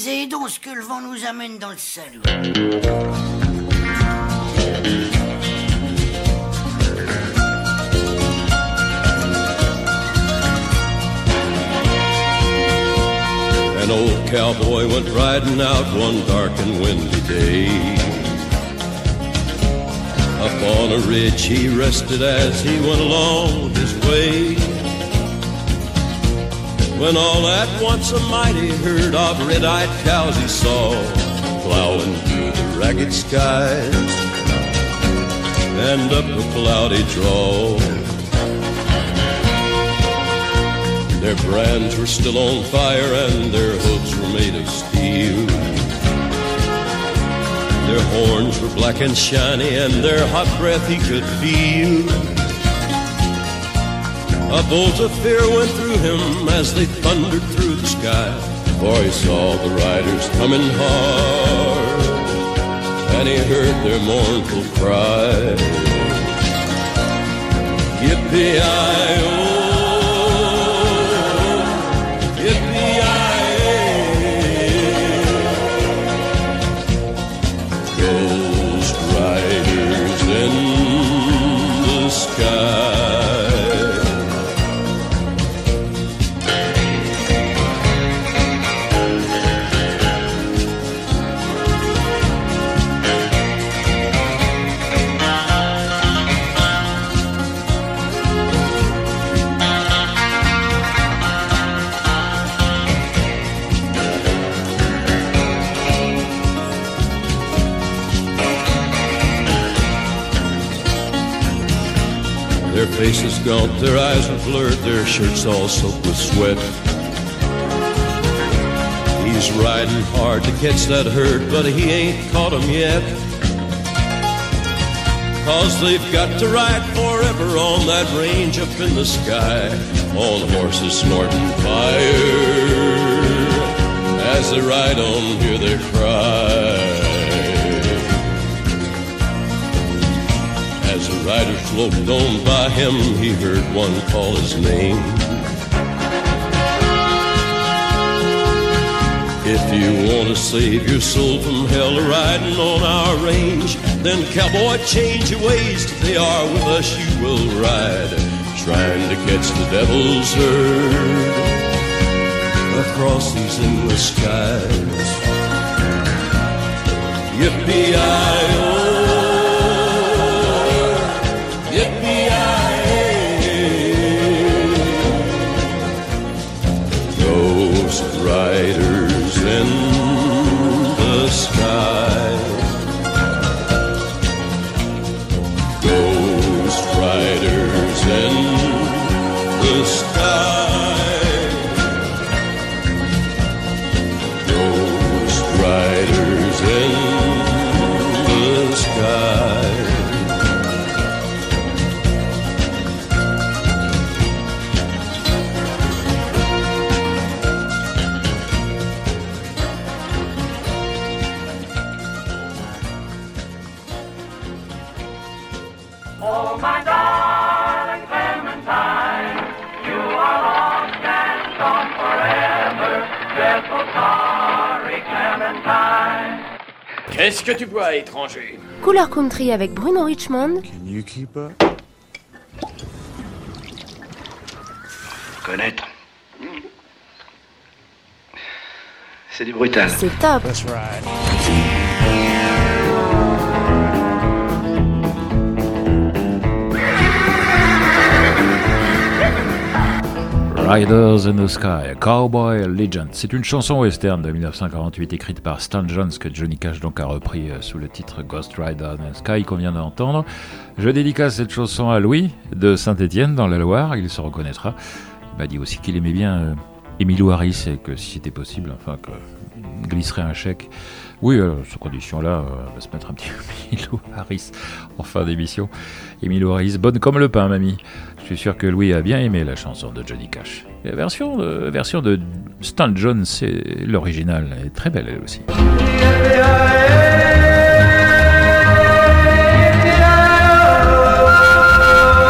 baiser, donc ce que le vent nous amène dans le salon. An old cowboy went riding out one dark and windy day. Up on a ridge he rested as he went along his way. When all at once a mighty herd of red-eyed cows he saw plowing through the ragged skies and up a cloudy draw. Their brands were still on fire and their hooves were made of steel. Their horns were black and shiny and their hot breath he could feel. A bolt of fear went through him as they thundered through the sky, for he saw the riders coming hard and he heard their mournful cry. Yippee-i-oh, Ghost riders in the sky. Their faces gaunt, their eyes were blurred, their shirts all soaked with sweat. He's riding hard to catch that herd, but he ain't caught 'em yet. 'Cause they've got to ride forever on that range up in the sky, on horses snorting fire. As they ride on, hear their cry. As the riders loped on by him, he heard one call his name. If you want to save your soul from hell riding on our range, then cowboy, change your ways. If they are with us, you will ride, trying to catch the devil's herd across these endless skies. Yippee-i-oh, Ghost riders in the sky. Ghost riders in the sky. Ghost riders in the sky. Oh, my darling Clementine, you are lost and gone forever. Dreadful sorry, Clementine. Qu'est-ce que tu bois, étranger? Couleur Country avec Bruno Richmond. Can you keep up? Connaître. C'est du brutal. C'est top. That's right. Riders in the Sky, Cowboy Legend. C'est une chanson western de 1948 écrite par Stan Jones que Johnny Cash donc a repris sous le titre Ghost Rider in the Sky qu'on vient d'entendre. Je dédicace cette chanson à Louis de Saint-Étienne dans la Loire, il se reconnaîtra. Il m'a dit aussi qu'il aimait bien Emilio Harris et que si c'était possible, enfin que glisserait un chèque. Oui, sous condition-là, on va se mettre un petit Emilio Harris en fin d'émission. Emilio Harris, bonne comme le pain, mamie. Je suis sûr que Louis a bien aimé la chanson de Johnny Cash. La version de Stan Jones, c'est l'original, est très belle elle aussi.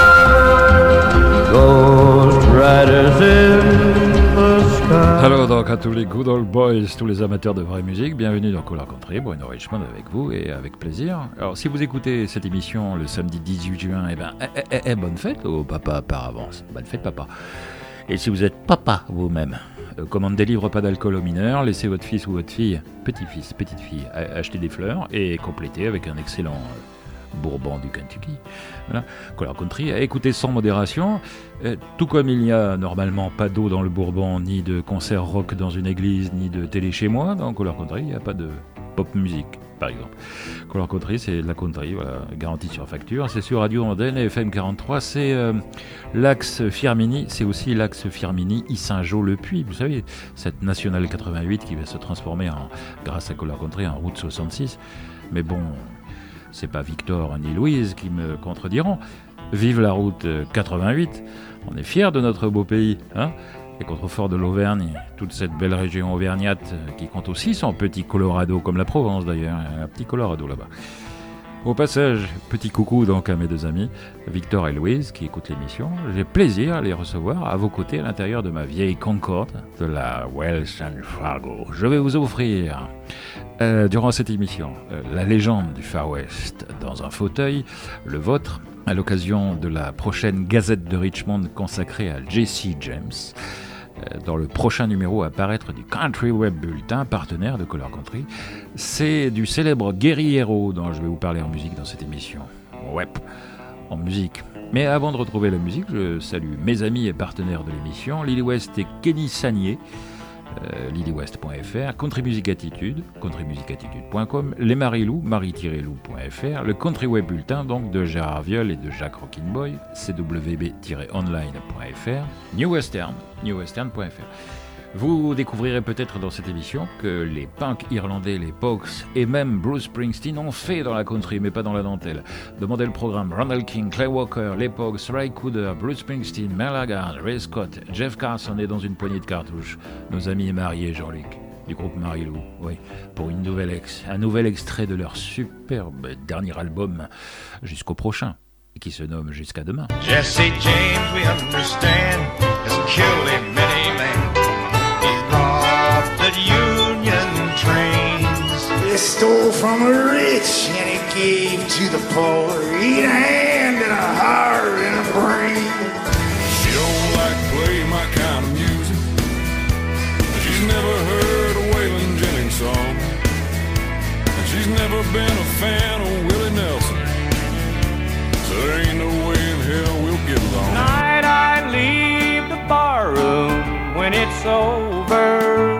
Alors donc à tous les good old boys, tous les amateurs de vraie musique. Bienvenue dans Couleur Country, Bruno Richmond avec vous et avec plaisir. Alors, si vous écoutez cette émission le samedi 18 juin, bonne fête au papa par avance. Bonne fête, papa. Et si vous êtes papa vous-même, commandez des livres, pas d'alcool aux mineurs, laissez votre fils ou votre fille, petit-fils, petite-fille, acheter des fleurs et compléter avec un excellent Bourbon du Kentucky. Voilà. Couleur Country, écoutez sans modération. Tout comme il n'y a normalement pas d'eau dans le Bourbon, ni de concert rock dans une église, ni de télé chez moi, dans Couleur Country, il n'y a pas de pop musique, par exemple. Couleur Country, c'est de la country, voilà, garantie sur facture. C'est sur Radio Andenne et FM 43. C'est l'axe Firminy, c'est aussi l'axe Firminy-Saint-Jean-le-Puy. Vous savez, cette nationale 88 qui va se transformer, grâce à Couleur Country, en route 66. Mais bon, c'est pas Victor ni Louise qui me contrediront. Vive la route 88. On est fiers de notre beau pays, hein. Les contreforts de l'Auvergne, toute cette belle région auvergnate qui compte aussi son petit Colorado, comme la Provence d'ailleurs, un petit Colorado là-bas. Au passage, petit coucou donc à mes deux amis, Victor et Louise, qui écoutent l'émission. J'ai plaisir à les recevoir à vos côtés à l'intérieur de ma vieille Concorde de la Wells & Fargo. Je vais vous offrir, durant cette émission, la légende du Far West dans un fauteuil, le vôtre, à l'occasion de la prochaine Gazette de Richmond consacrée à Jesse James, dans le prochain numéro à paraître du Country Web Bulletin, partenaire de Couleur Country. C'est du célèbre Gary Hero dont je vais vous parler en musique dans cette émission. Ouais, en musique. Mais avant de retrouver la musique, je salue mes amis et partenaires de l'émission, Lily West et Kenny Sagnier, lilywest.fr, Country Music Attitude, countrymusicattitude.com, les Marilou, marie-lou.fr, le Country Web Bulletin donc de Gérard Viol et de Jacques Rockinboy, cwb-online.fr, New Western, newwestern.fr. Vous découvrirez peut-être dans cette émission que les punks irlandais, les Pogues et même Bruce Springsteen ont fait dans la country, mais pas dans la dentelle. Demandez le programme. Ronald King, Clay Walker, les Pogues, Ray Cooder, Bruce Springsteen, Merle Haggard, Ray Scott, Jeff Carson est dans une poignée de cartouches. Nos amis mariés, Jean-Luc, du groupe Marilou, oui, pour un nouvel extrait de leur superbe dernier album, jusqu'au prochain, qui se nomme Jusqu'à demain. Jesse James, we understand, has killed a many men. The Union trains. He stole from the rich and he gave to the poor. He had a hand and a heart and a brain. She don't like to play my kind of music. She's never heard a Waylon Jennings song. And she's never been a fan of Willie Nelson. So there ain't no way in hell we'll get along. Tonight I leave the barroom when it's over,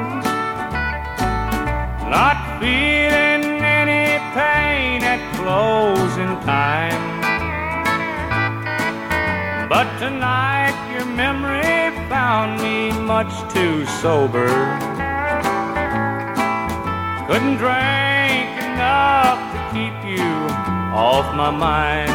not feeling any pain at closing time. But tonight your memory found me much too sober. Couldn't drink enough to keep you off my mind.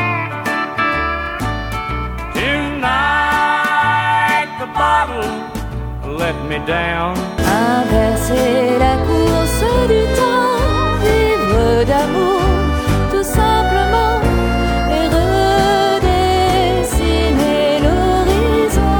Tonight the bottle let me down. Inverser la course du temps, vivre d'amour, tout simplement, et redessiner l'horizon.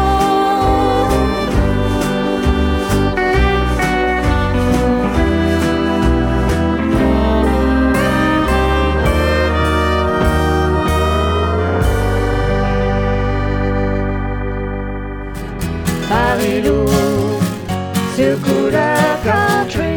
Marilou, sur Couleur Country.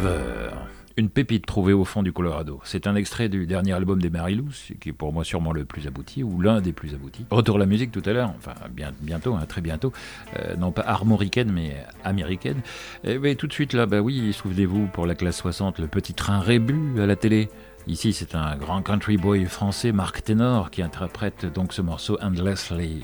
Forever. Une pépite trouvée au fond du Colorado. C'est un extrait du dernier album des Marilou, qui est pour moi sûrement le plus abouti, ou l'un des plus aboutis. Retour à la musique tout à l'heure, enfin bientôt, très bientôt. Non pas armoricaine, mais américaine. Mais tout de suite là, oui, souvenez-vous, pour la classe 60, le petit train Rébus à la télé. Ici, c'est un grand country boy français, Marc Ténor, qui interprète donc ce morceau Endlessly.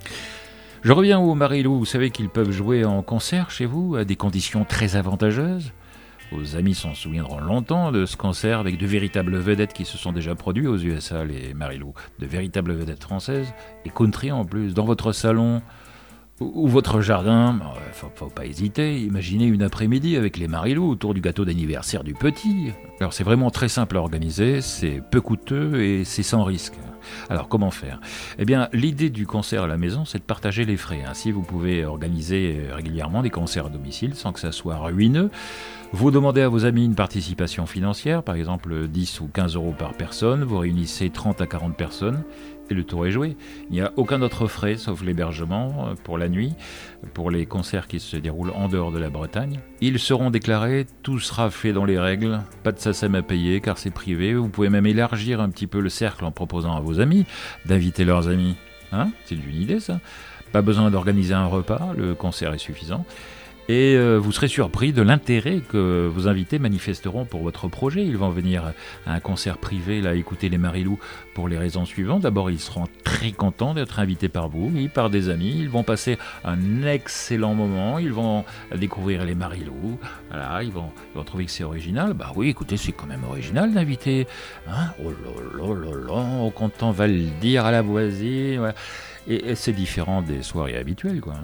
Je reviens aux Marilou. Vous savez qu'ils peuvent jouer en concert chez vous, à des conditions très avantageuses. Vos amis s'en souviendront longtemps de ce concert avec de véritables vedettes qui se sont déjà produits aux USA, les Marilou. De véritables vedettes françaises et country en plus, dans votre salon ou votre jardin. Faut pas hésiter, imaginez une après-midi avec les Marilou autour du gâteau d'anniversaire du petit. Alors c'est vraiment très simple à organiser, c'est peu coûteux et c'est sans risque. Alors comment faire ? Eh bien, l'idée du concert à la maison, c'est de partager les frais. Ainsi, vous pouvez organiser régulièrement des concerts à domicile sans que ça soit ruineux. Vous demandez à vos amis une participation financière, par exemple 10 ou 15 euros par personne. Vous réunissez 30 à 40 personnes et le tour est joué. Il n'y a aucun autre frais sauf l'hébergement pour la nuit, pour les concerts qui se déroulent en dehors de la Bretagne. Ils seront déclarés, tout sera fait dans les règles, pas de SACEM à payer car c'est privé. Vous pouvez même élargir un petit peu le cercle en proposant à vos amis d'inviter leurs amis. C'est une idée ça. Pas besoin d'organiser un repas, le concert est suffisant. Et vous serez surpris de l'intérêt que vos invités manifesteront pour votre projet. Ils vont venir à un concert privé, là, écouter les Marilou pour les raisons suivantes. D'abord, ils seront très contents d'être invités par vous, et par des amis. Ils vont passer un excellent moment. Ils vont découvrir les Marilou. Voilà, ils vont trouver que c'est original. Bah oui, écoutez, c'est quand même original d'inviter. Oh là là là là, content va le dire à la voisine. Voilà. Et c'est différent des soirées habituelles, quoi.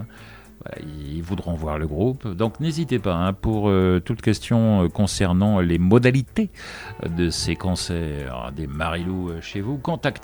Ils voudront voir le groupe, donc n'hésitez pas pour toute question concernant les modalités de ces concerts des Marilou chez vous, contacte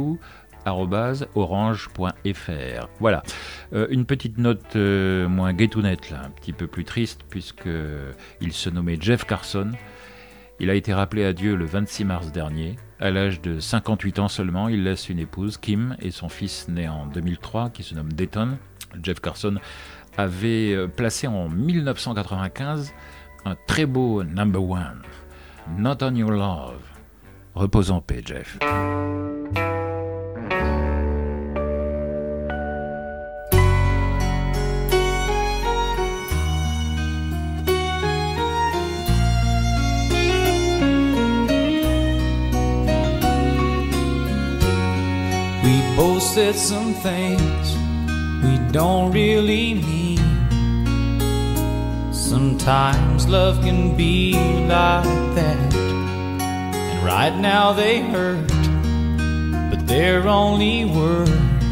marilou@orange.fr. Voilà, une petite note moins gaitounette, là, un petit peu plus triste, puisqu'il se nommait Jeff Carson. Il a été rappelé à Dieu le 26 mars dernier. À l'âge de 58 ans seulement, il laisse une épouse, Kim, et son fils né en 2003, qui se nomme Dayton. Jeff Carson avait placé en 1995 un très beau number one, Not on Your Love. Repose en paix, Jeff. We both said some things we don't really mean. Sometimes love can be like that, and right now they hurt, but they're only words.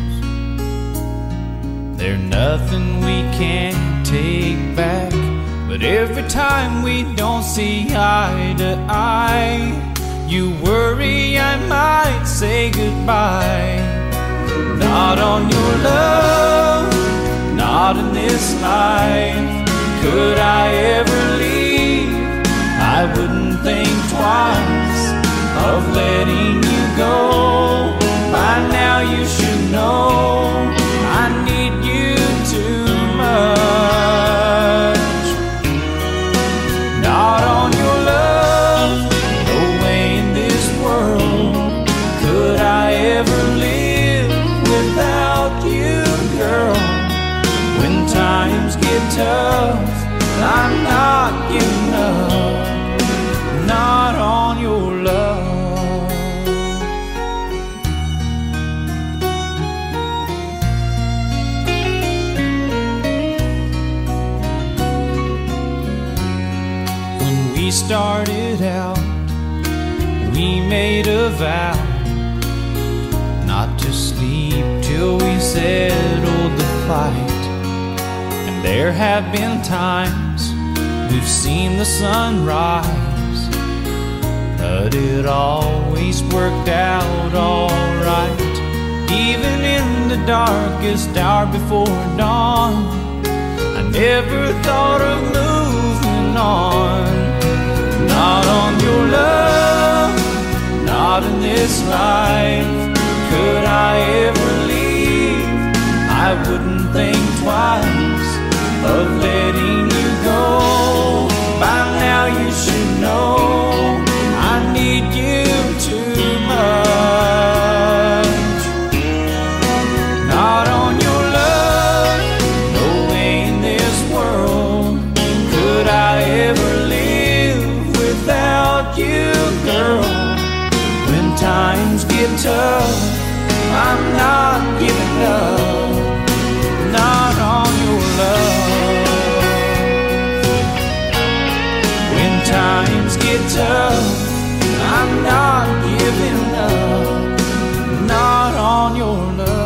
They're nothing we can't take back, but every time we don't see eye to eye, you worry I might say goodbye. Not on your love, not in this life. Could I ever leave? I wouldn't think twice of letting you go. By now you should know I need you too much. Not on your love, no way in this world could I ever live without you, girl. When times get tough, I'm not giving up, not on your love. When we started out, we made a vow not to sleep till we settled the fight. There have been times we've seen the sun rise, but it always worked out alright. Even in the darkest hour before dawn, I never thought of moving on. Not on your love, not in this life. Could I ever leave? I wouldn't think twice of letting you go. By now you should about you, girl. When times get tough, I'm not giving up, not on your love. When times get tough, I'm not giving up, not on your love.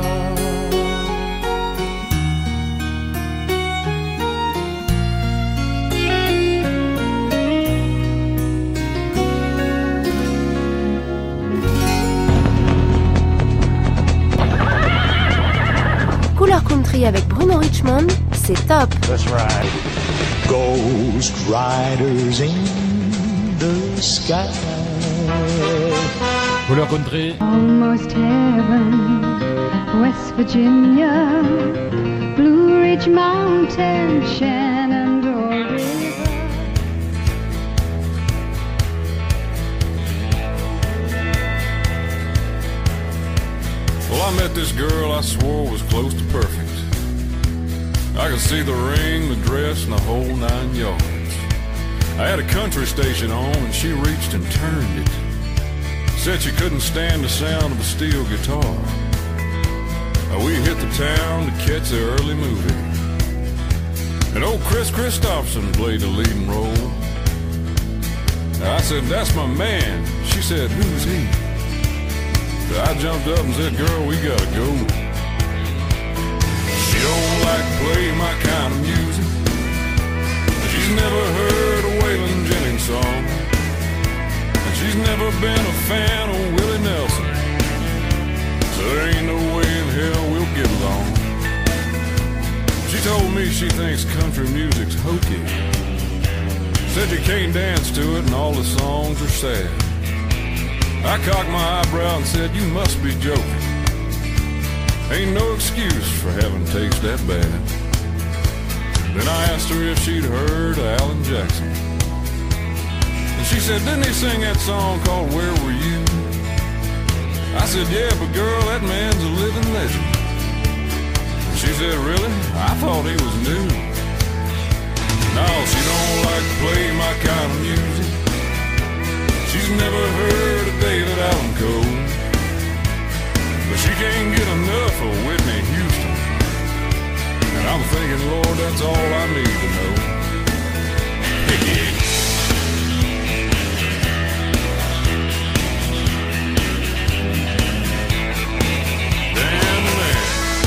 Couleur Country avec Bruno Richmond, c'est top. That's right. Ghost riders in the sky. Couleur Country. Almost heaven, West Virginia, Blue Ridge Mountain, Shenandoah River. Well, I met this girl I swore was close to perfect. I could see the ring, the dress, and the whole 9 yards. I had a country station on, and she reached and turned it. Said she couldn't stand the sound of a steel guitar. We hit the town to catch the early movie, and old Chris Christopherson played the leading role. I said, "That's my man." She said, "Who's he?" I jumped up and said, "Girl, we gotta go." She don't like play my kind of music. She's never heard a Waylon Jennings song, and she's never been a fan of Willie Nelson. So there ain't no way in hell we'll get along. She told me she thinks country music's hokey. Said you can't dance to it and all the songs are sad. I cocked my eyebrow and said, "You must be joking. Ain't no excuse for having taste that bad." Then I asked her if she'd heard of Alan Jackson, and she said, "Didn't he sing that song called Where Were You?" I said, "Yeah, but girl, that man's a living legend." And she said, "Really? I thought he was new." No, she don't like to play my kind of music. She's never heard of David Allan Coe, but she can't get enough of Whitney Houston. And I'm thinking, Lord, that's all I need to know. Damn man.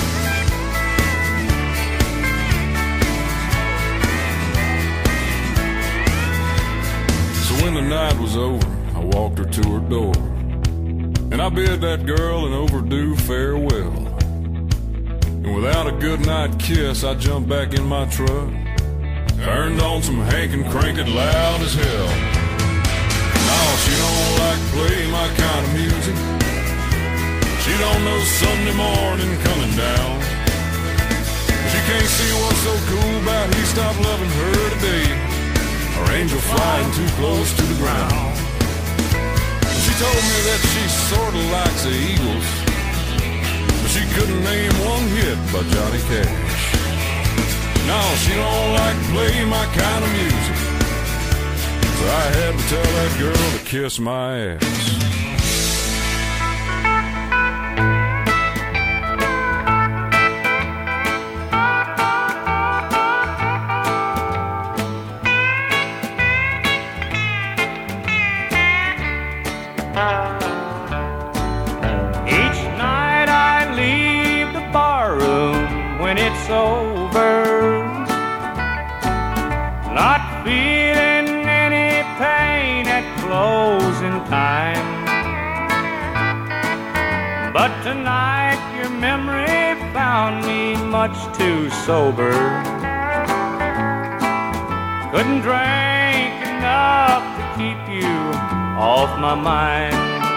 So when the night was over, I walked her to her door, and I bid that girl an overdue farewell. And without a goodnight kiss, I jumped back in my truck, turned on some Hank and cranked it loud as hell. No, she don't like play my kind of music. She don't know Sunday morning coming down. She can't see what's so cool about he stopped loving her today, or angel flying too close to the ground. She told me that she sorta likes the Eagles, but she couldn't name one hit by Johnny Cash. No, she don't like to play my kind of music, so I had to tell that girl to kiss my ass. Each night I leave the barroom when it's over, not feeling any pain at closing time. But tonight your memory found me much too sober. Couldn't drink enough to keep you off my mind.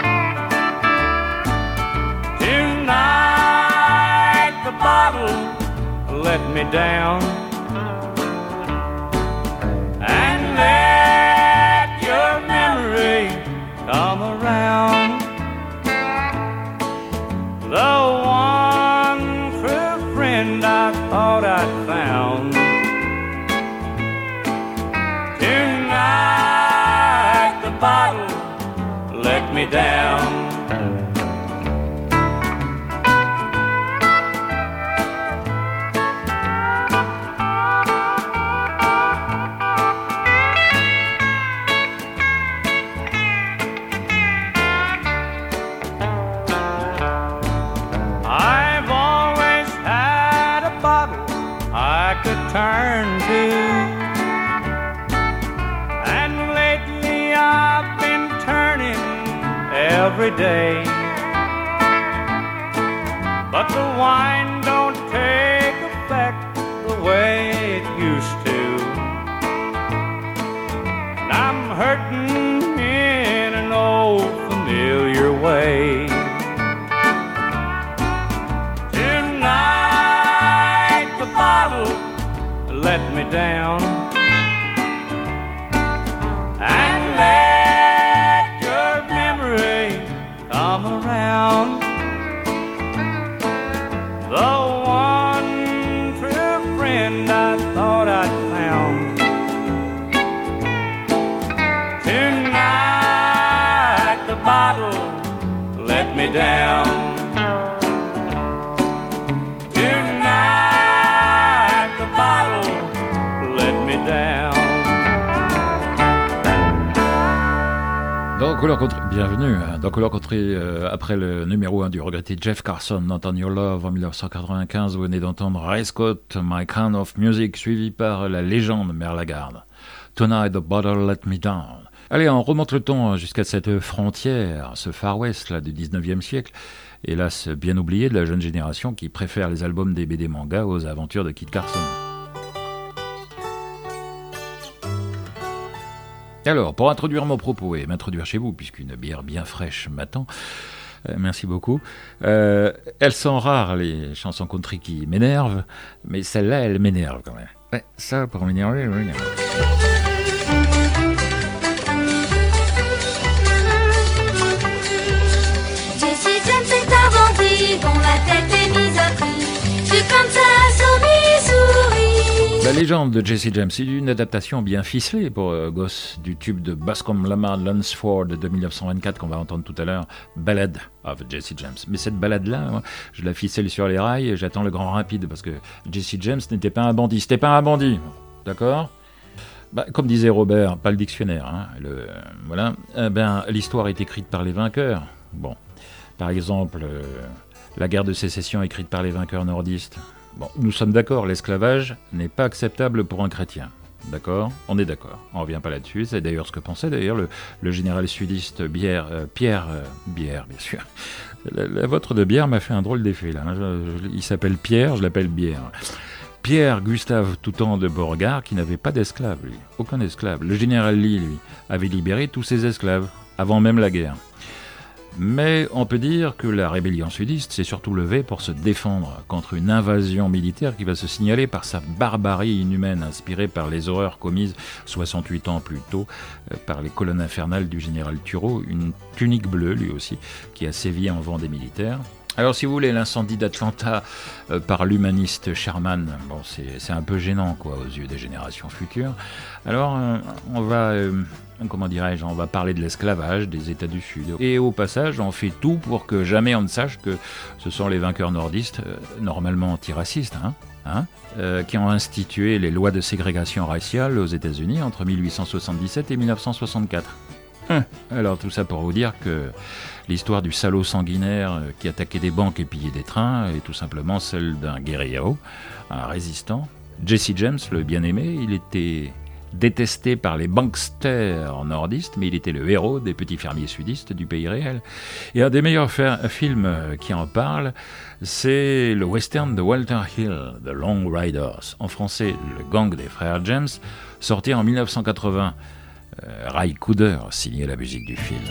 Tonight the bottle let me down, and let your memory come around. The one true friend I thought I'd found. Tonight the bottle let me down. I've always had a bottle I could turn to, and lately I've been turning every day. But the wine don't take effect the way it used to, and I'm hurting in an old familiar way. Tonight the bottle let me down, and let your memory come around. The one true friend I thought I'd found. Tonight the bottle let me down. Tonight the bottle let me down. Dans Couleur Country, bienvenue dans Couleur Country, après le numéro 1 du regretté Jeff Carson, Not on Your Love en 1995, vous venez d'entendre Ray Scott, My Kind of Music, suivi par la légende Merle Haggard, Tonight the Bottle Let Me Down. Allez, on remonte le ton jusqu'à cette frontière, ce Far West là, du 19e siècle, hélas bien oublié de la jeune génération qui préfère les albums des BD manga aux aventures de Kit Carson. Alors, pour introduire mon propos et m'introduire chez vous, puisqu'une bière bien fraîche m'attend, merci beaucoup. Elles sont rares, les chansons country qui m'énervent, mais celle-là, elle m'énerve quand même. Ouais, ça, pour m'énerver, elle m'énerve. Jessie James est un bandit dont la tête est mise à prix. Je comme ça, souris, souris. La légende de Jesse James, c'est une adaptation bien ficelée pour gosse du tube de Bascom Lamar Lunsford de 1924 qu'on va entendre tout à l'heure, Ballad of Jesse James. Mais cette balade-là, moi, je la ficelle sur les rails et j'attends le grand rapide parce que Jesse James n'était pas un bandit, c'était pas un bandit, d'accord ? Bah, comme disait Robert, pas le dictionnaire, hein, voilà. L'histoire est écrite par les vainqueurs. Bon, par exemple, la guerre de sécession écrite par les vainqueurs nordistes. Bon, nous sommes d'accord, l'esclavage n'est pas acceptable pour un chrétien. D'accord ? On est d'accord. On ne revient pas là-dessus. C'est d'ailleurs ce que pensait d'ailleurs le général sudiste Pierre Bière, bien sûr. La vôtre de Bière m'a fait un drôle d'effet là. Il s'appelle Pierre, je l'appelle Bière. Pierre Gustave Toutant de Beauregard, qui n'avait pas d'esclaves, lui. Aucun esclave. Le général Lee, lui, avait libéré tous ses esclaves, avant même la guerre. Mais on peut dire que la rébellion sudiste s'est surtout levée pour se défendre contre une invasion militaire qui va se signaler par sa barbarie inhumaine, inspirée par les horreurs commises 68 ans plus tôt par les colonnes infernales du général Turreau, une tunique bleue lui aussi, qui a sévi en vent des militaires. Alors si vous voulez, l'incendie d'Atlanta par l'humaniste Sherman, bon, c'est un peu gênant quoi aux yeux des générations futures. Alors on va parler de l'esclavage des États du Sud. Et au passage, on fait tout pour que jamais on ne sache que ce sont les vainqueurs nordistes, normalement antiracistes, qui ont institué les lois de ségrégation raciale aux États-Unis entre 1877 et 1964. Alors tout ça pour vous dire que l'histoire du salaud sanguinaire qui attaquait des banques et pillait des trains est tout simplement celle d'un guerriero, un résistant. Jesse James, le bien-aimé, il était détesté par les banksters nordistes, mais il était le héros des petits fermiers sudistes du pays réel. Et un des meilleurs films qui en parle, c'est le western de Walter Hill, The Long Riders, en français Le Gang des frères James, sorti en 1980. Ray Cooder signait la musique du film.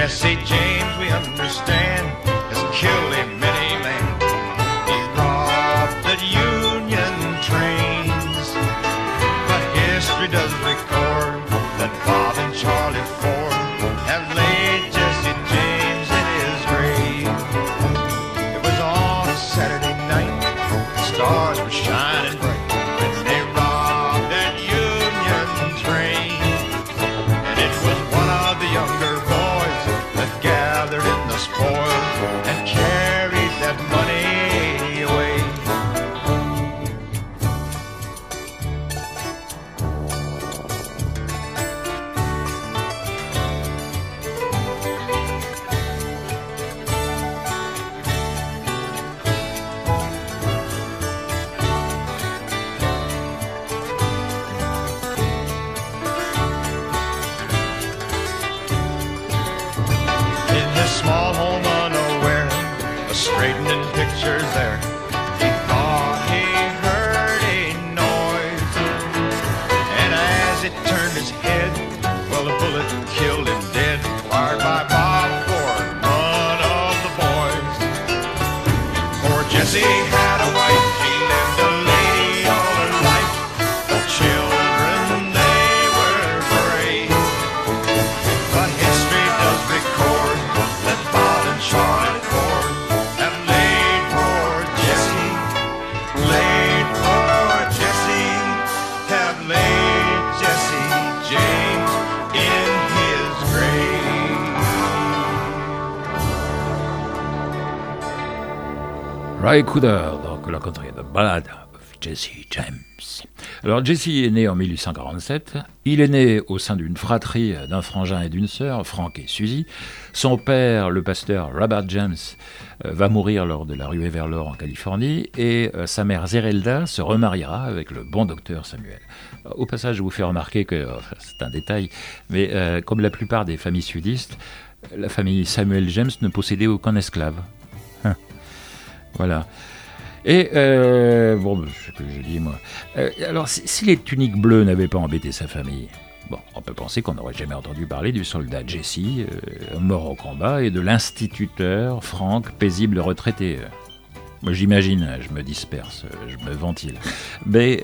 Jesse James, we understand, has killed a many men. He's robbed the Union trains. But history does record that Bob and Charlie Ford have laid Jesse James in his grave. It was on a Saturday night, the stars were shining bright when they robbed that Union train. And it was one of the younger boys that gathered in the spoils and carried that money away. In his small home unaware, a straightening pictures there, he thought he heard a noise. And as it turned his head, well, a bullet killed him dead, fired by Bob Ford, one of the boys. Poor Jesse had a wife, she lived a lady all her life. The children, they were brave. But history does record that Bob and Charlie Ford have laid poor Jesse, have laid Jesse James in his grave. Ray Cooder, donc la country, The Ballad of Jesse James. Alors Jesse est né en 1847, il est né au sein d'une fratrie d'un frangin et d'une sœur, Frank et Susie. Son père, le pasteur Robert James, va mourir lors de la ruée vers l'or en Californie, et sa mère Zerelda se remariera avec le bon docteur Samuel. Au passage, je vous fais remarquer que, c'est un détail, mais comme la plupart des familles sudistes, la famille Samuel James ne possédait aucun esclave. Voilà. Et, bon, ce que je dis, moi. Alors, si les tuniques bleues n'avaient pas embêté sa famille, bon, on peut penser qu'on n'aurait jamais entendu parler du soldat Jesse, mort au combat, et de l'instituteur Frank, paisible retraité. Moi, j'imagine, je me disperse, je me ventile. Mais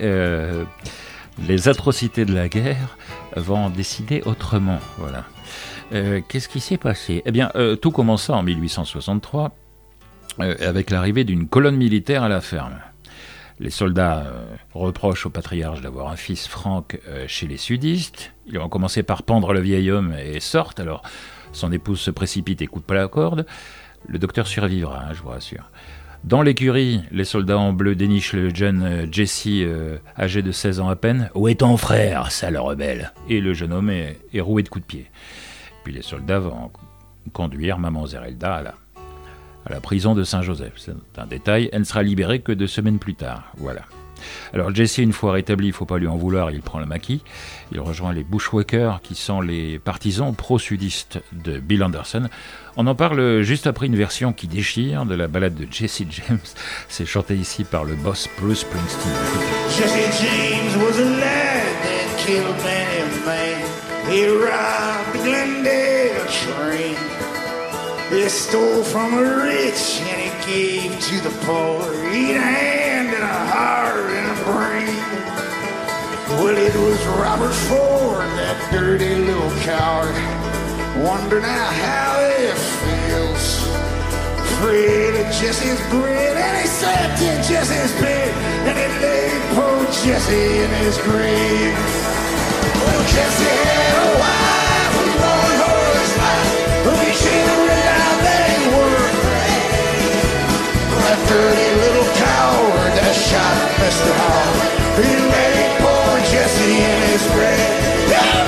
les atrocités de la guerre vont décider autrement, voilà. Qu'est-ce qui s'est passé ? Eh bien, tout commença en 1863, avec l'arrivée d'une colonne militaire à la ferme. Les soldats reprochent au patriarche d'avoir un fils Frank chez les sudistes. Ils vont commencer par pendre le vieil homme et sortent. Alors, son épouse se précipite et coupe pas la corde. Le docteur survivra, je vous rassure. Dans l'écurie, les soldats en bleu dénichent le jeune Jesse, âgé de 16 ans à peine. « Où est ton frère, sale rebelle ?» Et le jeune homme est roué de coups de pied. Puis les soldats vont conduire maman Zerelda à la prison de Saint-Joseph. C'est un détail, elle ne sera libérée que 2 semaines plus tard. Voilà. Alors Jesse, une fois rétabli, il ne faut pas lui en vouloir, il prend le maquis. Il rejoint les Bushwhackers, qui sont les partisans pro-sudistes de Bill Anderson. On en parle juste après une version qui déchire de la ballade de Jesse James. C'est chanté ici par le boss Bruce Springsteen. Jesse James was a lad that killed many men. He robbed the Glendale train. He stole from the rich and he gave to the poor. He had a hand and a heart and a brain. Well, it was Robert Ford, that dirty little coward. Wonder now how it feels. Afraid of Jesse's bread, and he slept in Jesse's bed, and he laid poor Jesse in his grave. Well, Jesse had a wife who wanted her his life. He children out they were afraid. That dirty little coward that shot Mr. Hall, he laid poor Jesse in his grave. Yeah!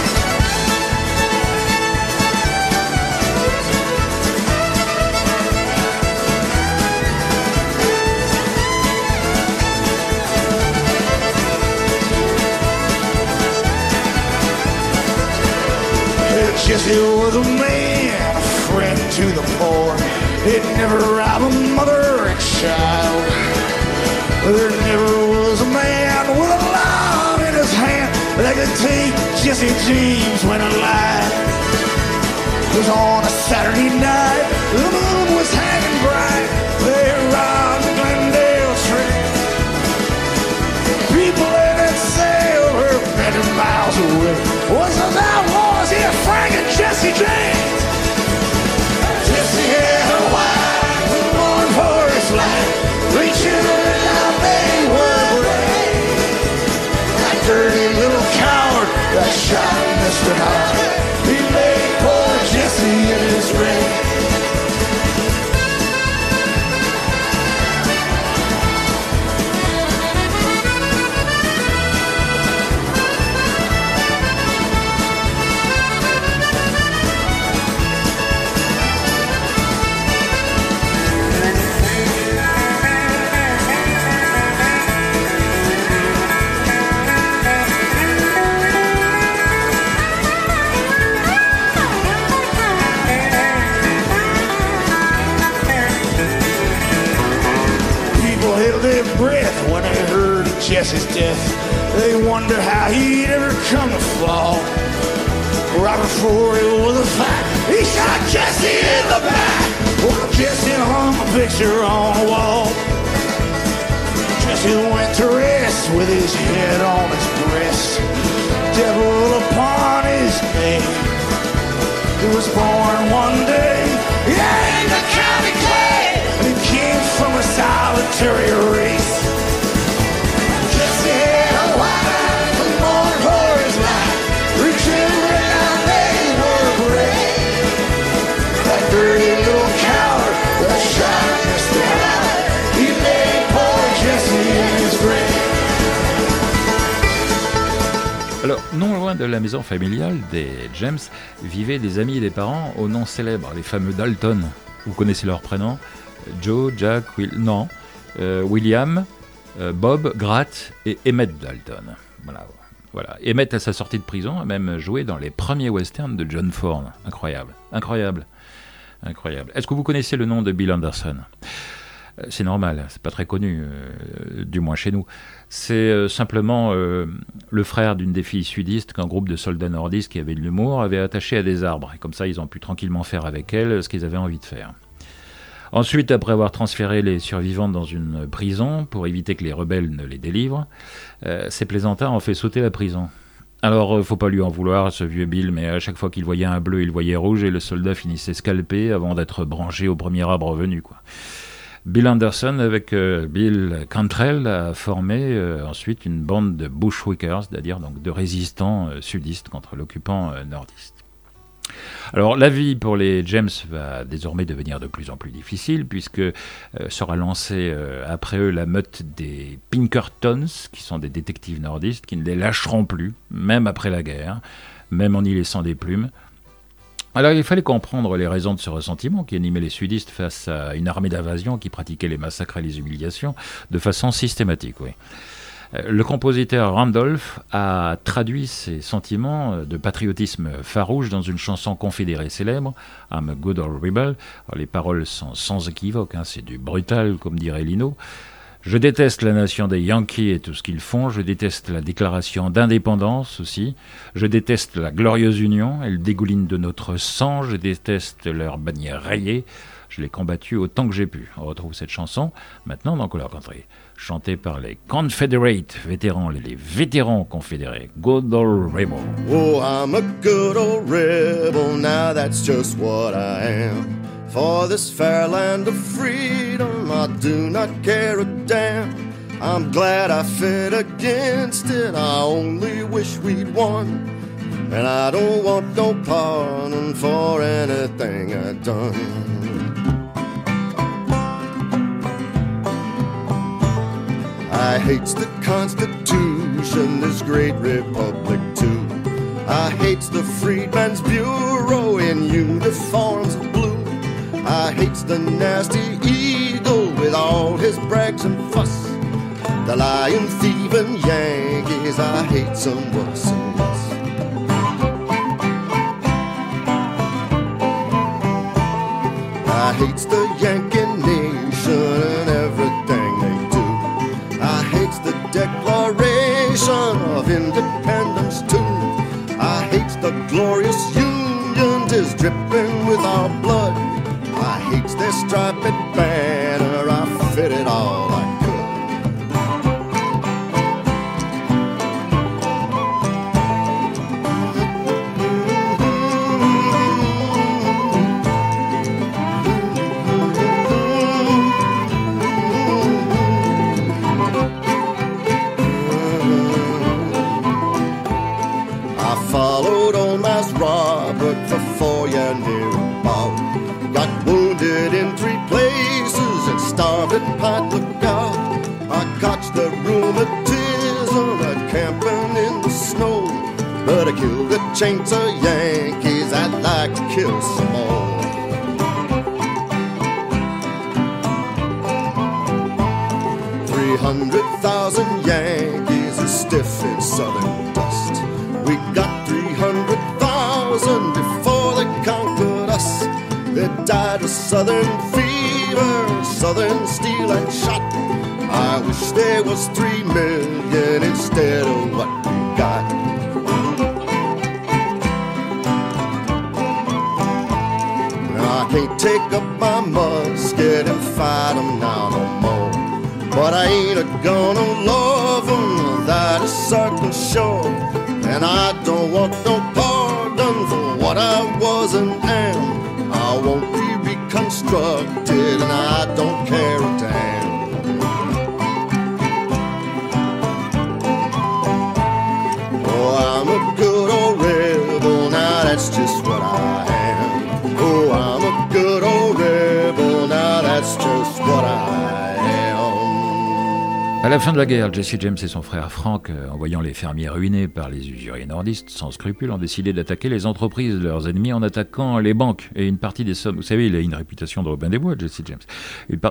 Jesse was a man, a friend to the poor. He'd never rob a mother or child. There never was a man with a law in his hand that could take Jesse James when alive. was on a Saturday night. The moon was hanging bright. They robbed the Glendale train. People in that sail were 100 miles away. Was those outlaws, yeah, Frank and Jesse James. Jesse had a wife who mourned for his life. 3 children, now they were brave. That dirty little coward that shot Mr. Hart, he laid poor Jesse in his grave. Breath when they heard of Jesse's death. They wonder how he'd ever come to fall. Right before it was a fight, he shot Jesse in the back. Well, Jesse hung a picture on the wall. Jesse went to rest with his head on his breast. Devil upon his name. He was born one day, yeah, in the county clay. And he came from a solitary race. Jesse had a wife who mourned for his life. 3 children, now they were brave. That dirty little coward that shot Mr. Hart, he laid poor Jesse in his grave. Alors, non loin de la maison familiale des James vivaient des amis et des parents aux noms célèbres, les fameux Dalton. Vous connaissez leurs prénoms? Joe, Jack, William, Bob, Grat et Emmett Dalton. Voilà. Emmett, à sa sortie de prison, a même joué dans les premiers westerns de John Ford. Incroyable. Est-ce que vous connaissez le nom de Bill Anderson? C'est normal, c'est pas très connu, du moins chez nous. C'est simplement le frère d'une des filles sudistes qu'un groupe de soldats nordistes qui avaient de l'humour avait attaché à des arbres. Et comme ça, ils ont pu tranquillement faire avec elles ce qu'ils avaient envie de faire. Ensuite, après avoir transféré les survivants dans une prison pour éviter que les rebelles ne les délivrent, ces plaisantards ont fait sauter la prison. Alors, faut pas lui en vouloir, ce vieux Bill, mais à chaque fois qu'il voyait un bleu, il voyait rouge et le soldat finissait scalpé avant d'être branché au premier arbre venu, quoi. Bill Anderson, avec Bill Cantrell, a formé ensuite une bande de bushwhackers, c'est-à-dire donc de résistants sudistes contre l'occupant nordiste. Alors la vie pour les James va désormais devenir de plus en plus difficile puisque sera lancée après eux la meute des Pinkertons, qui sont des détectives nordistes qui ne les lâcheront plus, même après la guerre, même en y laissant des plumes. Alors il fallait comprendre les raisons de ce ressentiment qui animait les sudistes face à une armée d'invasion qui pratiquait les massacres et les humiliations de façon systématique, oui. Le compositeur Randolph a traduit ses sentiments de patriotisme farouche dans une chanson confédérée célèbre, I'm a Good Old Rebel. Alors, les paroles sont sans équivoque, c'est du brutal, comme dirait Lino. Je déteste la nation des Yankees et tout ce qu'ils font, je déteste la déclaration d'indépendance aussi, je déteste la glorieuse union, elle dégouline de notre sang, je déteste leur bannière rayée, je l'ai combattue autant que j'ai pu. On retrouve cette chanson maintenant dans Color Country, chantée par les Confederate vétérans, les vétérans confédérés. Good old rebel. Oh, I'm a good old rebel, now that's just what I am. For this fair land of freedom, I do not care a damn. I'm glad I fought against it, I only wish we'd won. And I don't want no pardon for anything I've done. I hates the Constitution, this great republic too. I hates the Freedmen's Bureau in uniforms of blue. I hates the nasty eagle with all his brags and fuss. The lying, thieving Yankees, I hate some worse and less. I hates the Yankee nation and everything they do. I hates the Declaration of Independence too. I hates the glorious Union, 'tis dripping with our blood. I hates their striped banner, I fit it all I could. Followed old Mass Robert for 4 years near about. Got wounded in 3 places and starved at Pint Lookout. I caught the rheumatism at camping in the snow. But I killed a chains of Yankees, I'd like to kill some more. $300,000 Yankees are stiff in southern dust. We got 300,000 before they conquered us. They died of southern fever, southern steel and shot. I wish there was 3 million instead of what we got. Now I can't take up my musket and fight them now no more. But I ain't gonna love them, that is certain sure. And I don't want no pardon for what I was and am. I won't be reconstructed and I don't care a damn. Oh, I'm a good old rebel, now that's just what I am. Oh, I'm a good old rebel, now that's just what I am. À la fin de la guerre, Jesse James et son frère Frank, en voyant les fermiers ruinés par les usuriers nordistes, sans scrupules, ont décidé d'attaquer les entreprises de leurs ennemis en attaquant les banques et une partie des sommes. Vous savez, il a une réputation de Robin des Bois, Jesse James. Pourquoi ?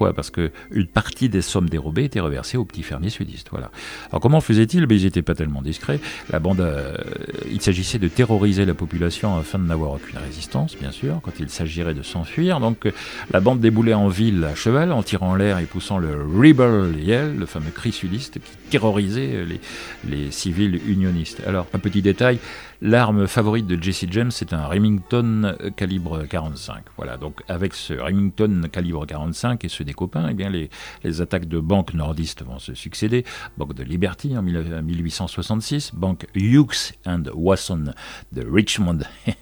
Parce qu'une partie des sommes dérobées était reversée aux petits fermiers sudistes. Voilà. Alors comment faisaient-ils ? Ils n'étaient pas tellement discrets. La bande, il s'agissait de terroriser la population afin de n'avoir aucune résistance, bien sûr, quand il s'agirait de s'enfuir. Donc la bande déboulait en ville à cheval, en tirant en l'air et poussant le Rebel Yell, le fameux cri sudiste qui terrorisait les civils unionistes. Alors, un petit détail, l'arme favorite de Jesse James, c'est un Remington calibre 45. Voilà, donc avec ce Remington calibre 45 et ceux des copains, eh bien les attaques de banques nordistes vont se succéder. Banque de Liberty en 1866, banque Hughes and Wasson de Richmond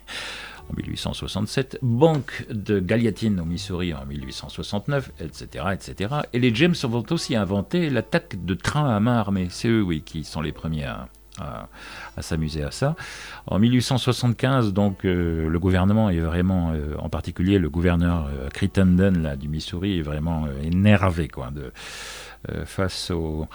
en 1867, banque de Gallatin au Missouri en 1869, etc., etc. Et les James vont aussi inventer l'attaque de train à main armée. C'est eux, oui, qui sont les premiers à s'amuser à ça. En 1875, donc, le gouvernement est vraiment, en particulier le gouverneur Crittenden là, du Missouri, est vraiment énervé quoi, face aux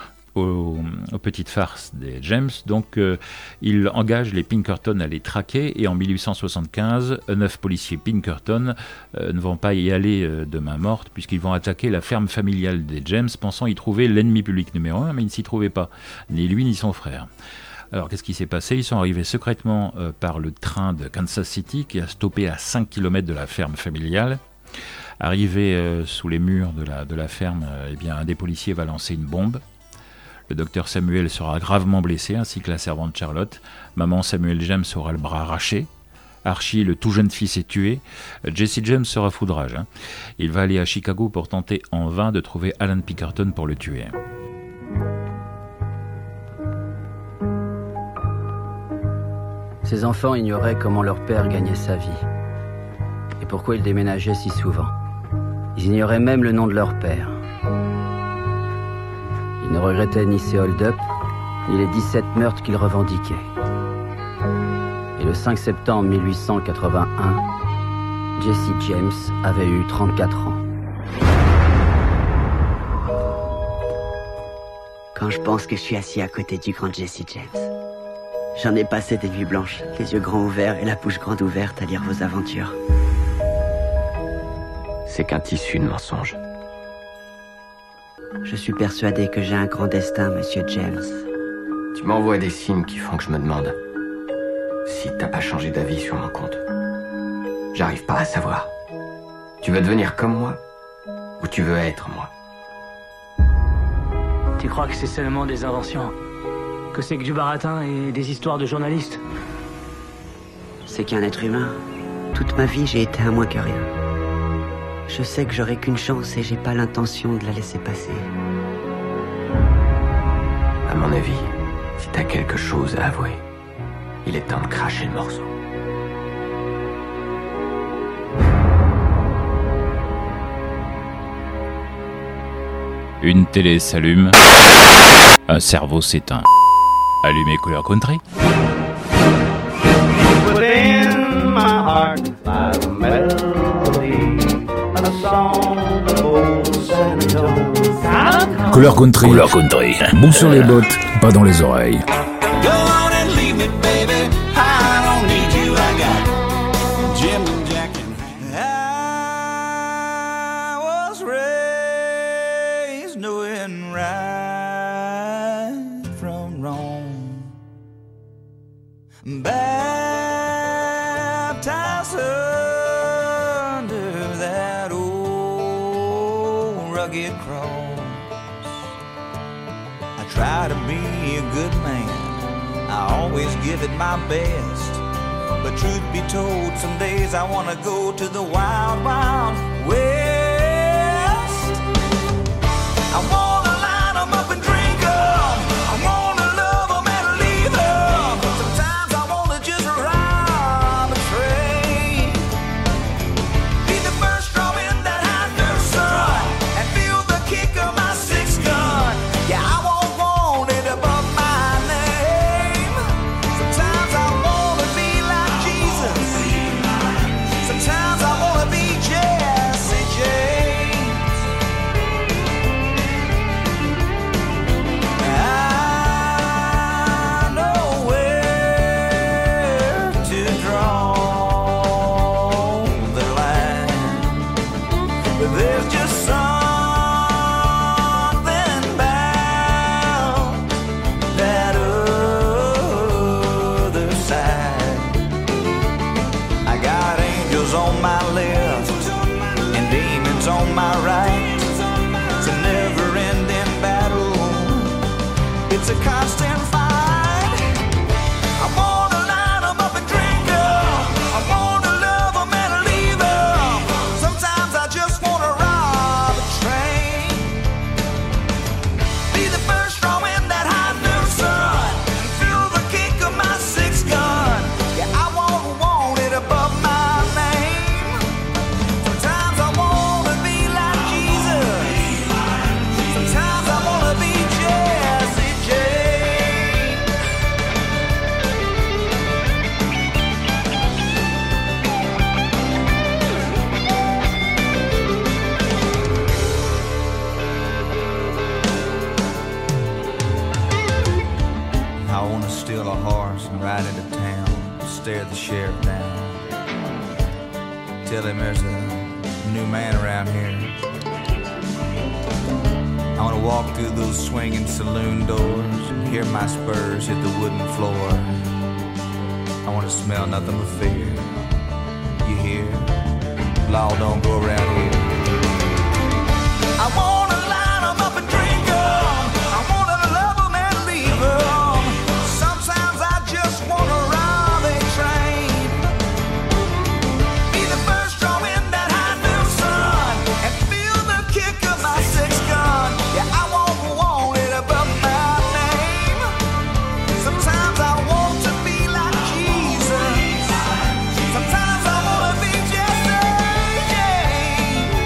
petites farces des James. Donc il engage les Pinkerton à les traquer et en 1875, 9 policiers Pinkerton ne vont pas y aller de main morte puisqu'ils vont attaquer la ferme familiale des James pensant y trouver l'ennemi public numéro 1, mais ils ne s'y trouvaient pas, ni lui ni son frère. Alors qu'est-ce qui s'est passé ? Ils sont arrivés secrètement par le train de Kansas City qui a stoppé à 5 km de la ferme familiale. Arrivé sous les murs de la ferme, eh bien, un des policiers va lancer une bombe. Le docteur Samuel sera gravement blessé, ainsi que la servante Charlotte. Maman Samuel James aura le bras arraché. Archie, le tout jeune fils, est tué. Jesse James sera fou de rage. Il va aller à Chicago pour tenter en vain de trouver Alan Pinkerton pour le tuer. Ces enfants ignoraient comment leur père gagnait sa vie et pourquoi il déménageait si souvent. Ils ignoraient même le nom de leur père. Ils ne regrettaient ni ses hold-up, ni les 17 meurtres qu'ils revendiquaient. Et le 5 septembre 1881, Jesse James avait eu 34 ans. Quand je pense que je suis assis à côté du grand Jesse James, j'en ai passé des nuits blanches, les yeux grands ouverts et la bouche grande ouverte à lire vos aventures. C'est qu'un tissu de mensonges. Je suis persuadé que j'ai un grand destin, monsieur James. Tu m'envoies des signes qui font que je me demande si t'as pas changé d'avis sur mon compte. J'arrive pas à savoir. Tu veux devenir comme moi ou tu veux être moi? Tu crois que c'est seulement des inventions? Que c'est que du baratin et des histoires de journalistes? C'est qu'un être humain, Toute ma vie, j'ai été un moins que rien. Je sais que j'aurai qu'une chance et j'ai pas l'intention de la laisser passer. À mon avis, si t'as quelque chose à avouer, il est temps de cracher le morceau. Une télé s'allume, un cerveau s'éteint. Allumez Couleur Country. Within my heart lies a melody, a song of old San Antonio. Couleur Country. Couleur Country. Bout sur les bottes, pas dans les oreilles. Go on and leave me, baby. I don't need you. I got Jim and Jack and I was raised knowing right from wrong. Baptized under that old rugged cross. I try to be a good man, I always give it my best. But truth be told, some days I wanna go to the wild, wild west. I wanna line 'em up and drink 'em, I wanna love 'em and leave 'em. Sometimes I wanna just rob a train, be the first straw in that hot dirt sun, and feel the kick of my six gun. Yeah, I won't want it above my name. Sometimes I wanna be like Jesus, sometimes I wanna be Jesse James. I know where to draw the line, but there's just something about that other side. I got angels on my left and demons on my right. It's a never-ending battle, it's a constant fight. I wanna line 'em up and drink 'em, I wanna love 'em and leave 'em. Sometimes I just wanna rob a train, be the first straw in that hot new sun, and feel the kick of my six gun. Yeah, I won't want it above my name. Sometimes I wanna be like Jesus, sometimes I wanna be Jesse James. I wanna steal a horse and ride into town, stare the sheriff down, tell him there's a new man around here. I wanna walk through those swinging saloon doors and hear my spurs hit the wooden floor. I wanna smell nothing but fear. You hear? Law don't go around here. I wanna line 'em up and drink 'em, I wanna love 'em and leave 'em. Sometimes I just wanna rob a train, be the first straw in that hot new sun, and feel the kick of my six gun. Yeah, I won't want it above my name. Sometimes I want to be like Jesus, sometimes I wanna be Jesse James.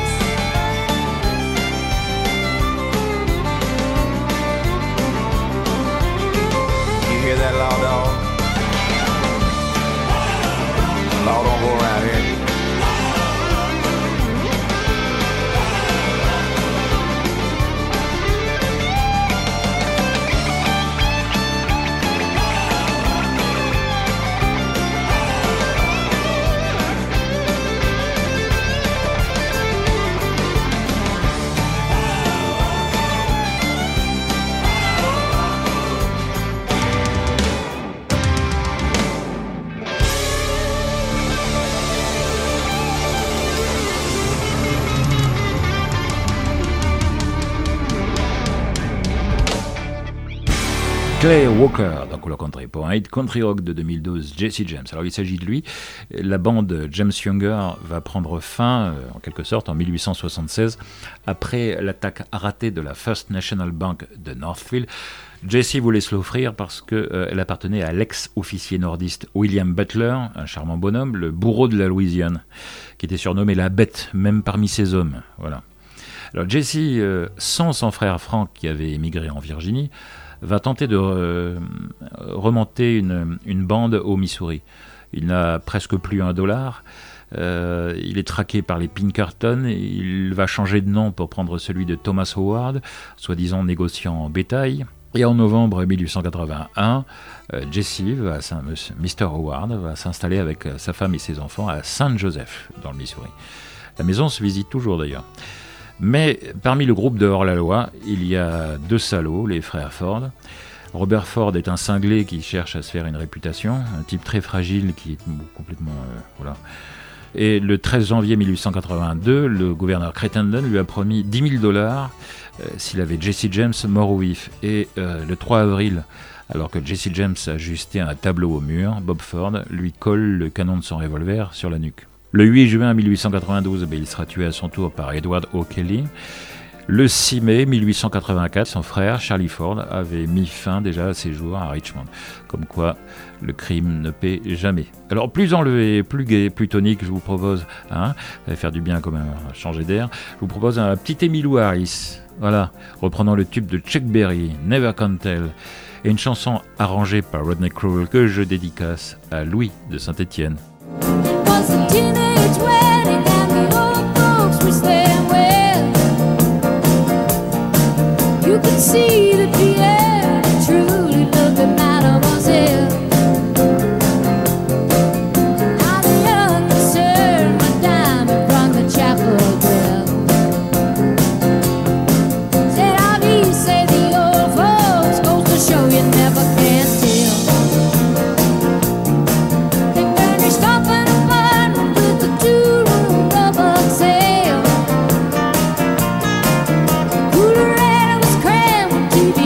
Clay Walker dans Cool Country pour un hit country rock de 2012, Jesse James. Alors il s'agit de lui. La bande James Younger va prendre fin, en quelque sorte, en 1876, après l'attaque ratée de la First National Bank de Northfield. Jesse voulait se l'offrir parce qu'elle appartenait à l'ex-officier nordiste William Butler, un charmant bonhomme, le bourreau de la Louisiane, qui était surnommé la bête, même parmi ses hommes. Voilà. Alors Jesse, sans son frère Frank qui avait émigré en Virginie, va tenter de remonter une bande au Missouri. Il n'a presque plus $1. Il est traqué par les Pinkerton. Il va changer de nom pour prendre celui de Thomas Howard, soi-disant négociant en bétail. Et en novembre 1881, Jesse, Mr. Howard, va s'installer avec sa femme et ses enfants à Saint Joseph, dans le Missouri. La maison se visite toujours d'ailleurs. Mais parmi le groupe de hors-la-loi, il y a 2 salauds, les frères Ford. Robert Ford est un cinglé qui cherche à se faire une réputation, un type très fragile qui est complètement... voilà. Et le 13 janvier 1882, le gouverneur Crittenden lui a promis $10,000 s'il avait Jesse James mort ou vif. Et le 3 avril, alors que Jesse James ajustait un tableau au mur, Bob Ford lui colle le canon de son revolver sur la nuque. Le 8 juin 1892, il sera tué à son tour par Edward O'Kelly. Le 6 mai 1884, son frère, Charlie Ford, avait mis fin déjà à ses jours à Richmond. Comme quoi, le crime ne paie jamais. Alors, plus enlevé, plus gai, plus tonique, je vous propose, ça va faire du bien quand même, changer d'air, je vous propose un petit Emmylou Harris, voilà, reprenant le tube de Chuck Berry, Never Can Tell, et une chanson arrangée par Rodney Crowell que je dédicace à Louis de Saint-Étienne. You can see the Pierre truly loved the mademoiselle. Now the young concern my diamond from the chapel bell. Said how do you say the old folks goes to show you never can tell. They furnished up an apartment with a 2-room rubber sale. Cooler TV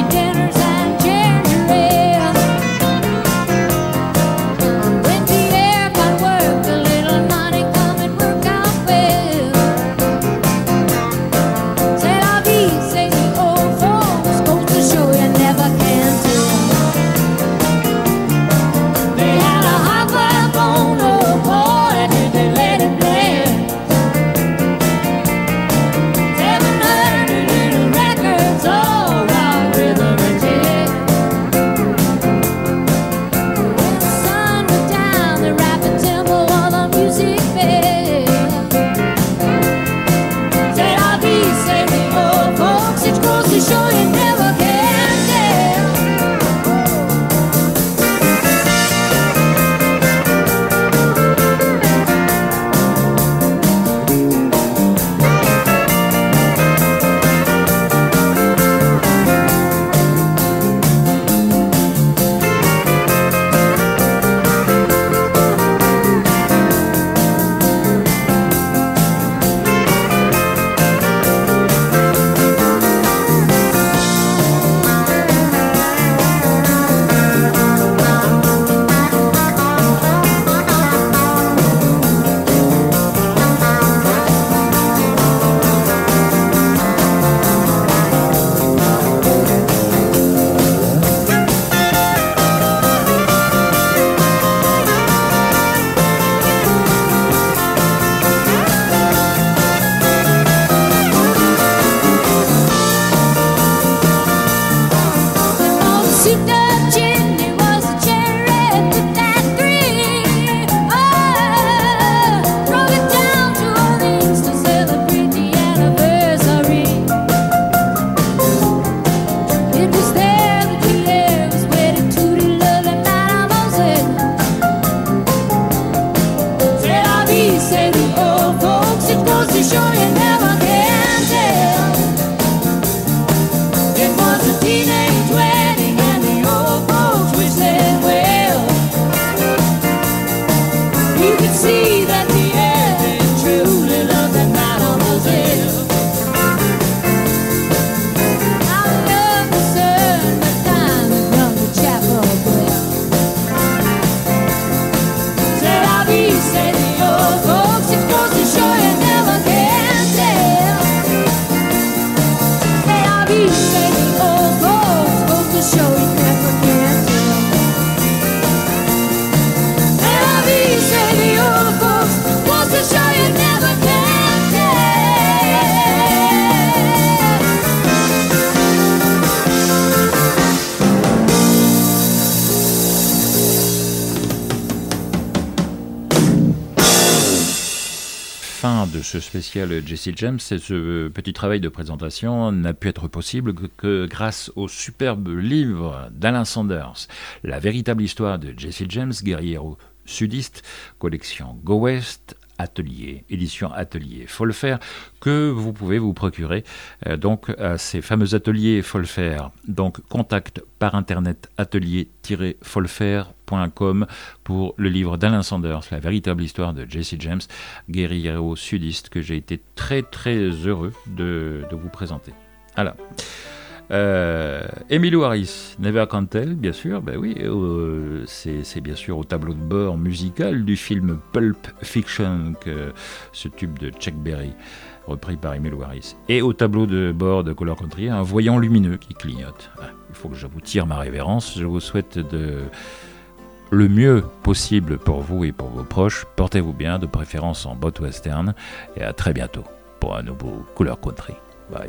de ce spécial Jesse James, et ce petit travail de présentation n'a pu être possible que grâce au superbe livre d'Alain Sanders, La véritable histoire de Jesse James, guerriero sudiste, collection Go West, Atelier, édition Atelier Folfer, que vous pouvez vous procurer donc à ces fameux ateliers Folfer. Donc contact par internet atelier-folfer.com pour le livre d'Alain Sanders, La véritable histoire de Jesse James, guerriero sudiste, que j'ai été très très heureux de vous présenter. Voilà. Emmylou Harris, Never Can Tell, bien sûr, ben oui, c'est bien sûr au tableau de bord musical du film Pulp Fiction, que ce tube de Chuck Berry, repris par Emmylou Harris. Et au tableau de bord de Color Country, un voyant lumineux qui clignote. Il faut que je vous tire ma révérence, je vous souhaite le mieux possible pour vous et pour vos proches. Portez-vous bien, de préférence en botte western, et à très bientôt pour un nouveau Color Country. Bye.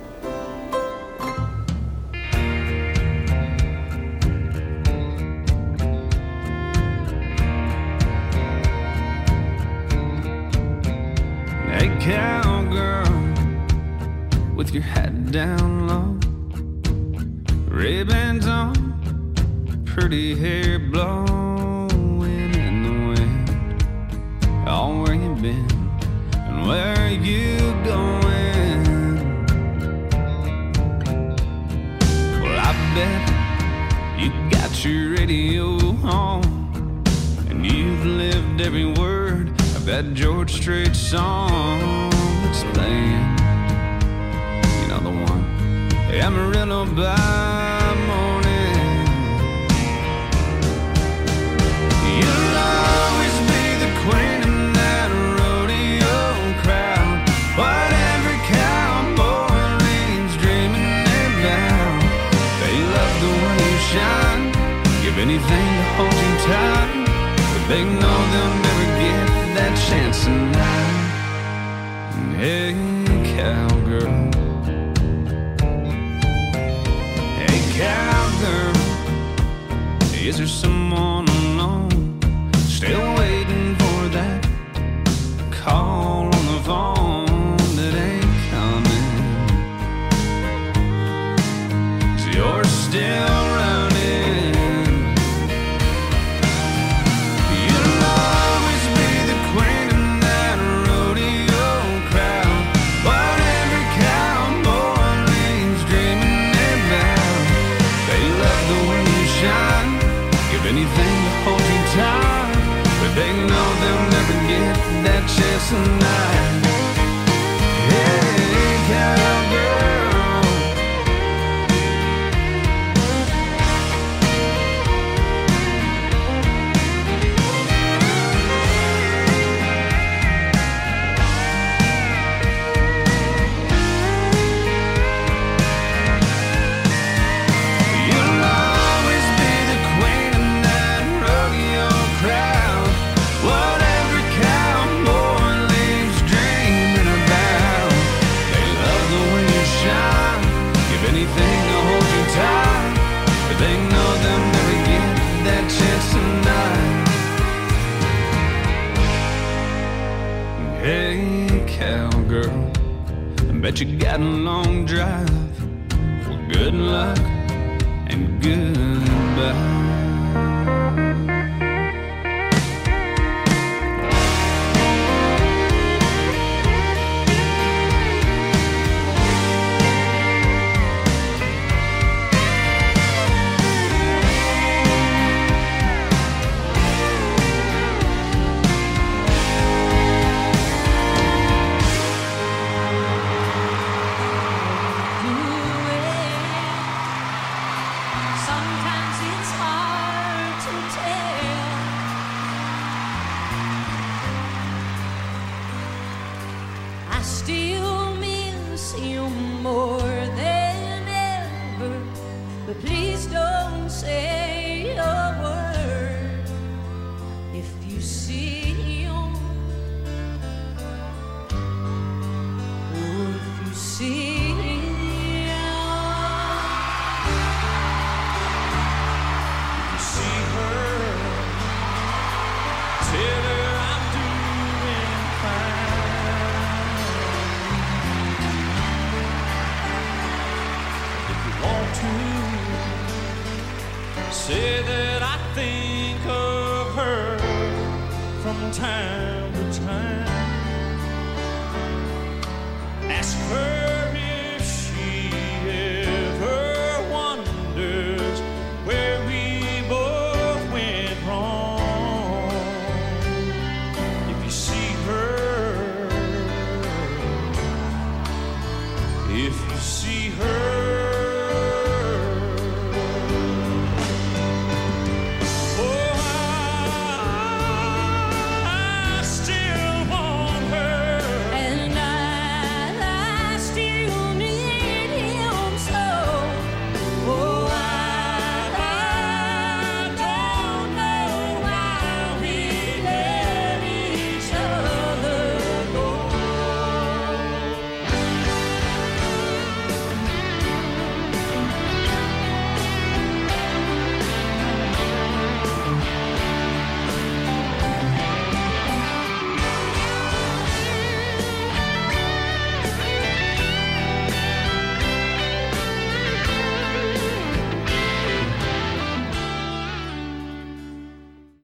Hey, cowgirl, with your hat down low, ribbons on, pretty hair blowing in the wind. Oh, where you been and where are you going? Well, I bet you got your radio on and you've lived every word of that George Strait song that's playing. You know the one, Amarillo by morning. You'll always be the queen in that rodeo crowd, what every cowboy leaves dreaming about. They love the way you shine, give anything to hold you tight, but they know they'll never get that chance tonight. Hey, cowgirl, hey, cowgirl, is there someone alone still waiting for that call on the phone that ain't coming? 'Cause you're still running. You'll always be the queen in that rodeo crowd, what every cowboy leaves dreaming about. They love the way you shine, give anything to hold you tight, but they know they'll never get that chance tonight. Hey, cowgirl, you'll always be the queen in that rodeo crowd, what every cowboy leaves dreaming about. They love the way you shine, give anything to hold you tight, but they know they'll never get that chance tonight. Hey, cowgirl, I bet you got a long drive. Well, good luck and goodbye. Sometimes say that I think of her from time